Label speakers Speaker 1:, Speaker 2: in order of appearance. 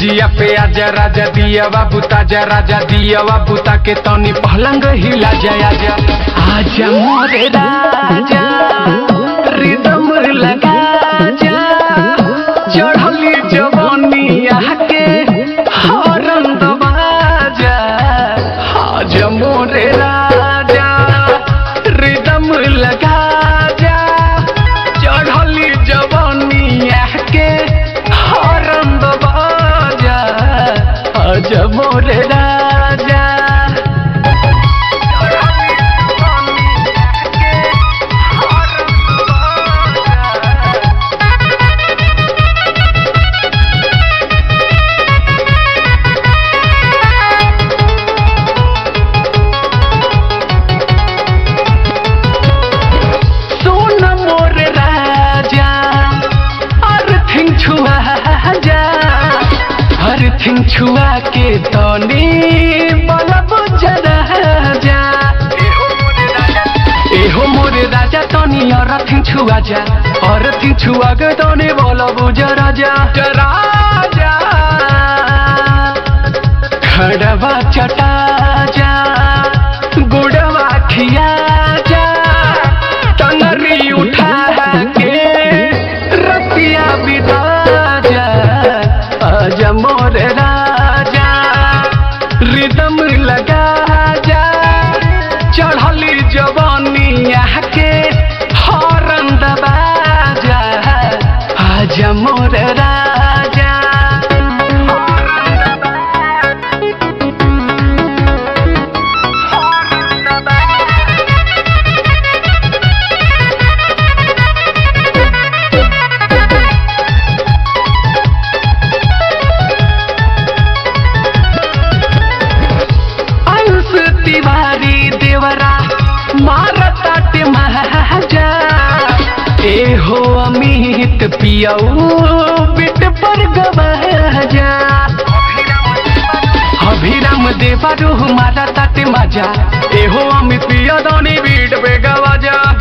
Speaker 1: जिया पे आजा राजा दिया बाबू ताजा राजा दिया बाबू ताके तनी पलंग हिला जाया जा आजा मोरे राजा रिदम लगा जा चढ़ली जवानिया के हॉर्न दबाजा आजा मोरे राजा रिदम लगा जा चढ़ली जवानिया के हॉर्न दबाजा आजा मोरे राजा छुआ के तनी बलब जरा जा एहो मोरे राजा तनी और छुआ जा और छुआ के तनी बलब जरा जा राजा खड़वा चटा जा गुड़वा खिया जा टंगरी उठा के रतिया बिता जा आजा मोरे राजा रिदम लगा जा चढ़ली जवानिया के हॉर्न दबाजा आजा मोरे राजा तिवारी देवरा मारताटे महाजा एहो अमित पियाऊ बिट पर गवाजा अभिराम देवरू मारताटे मजा एहो अमित पिया दानी बीट पे गवाजा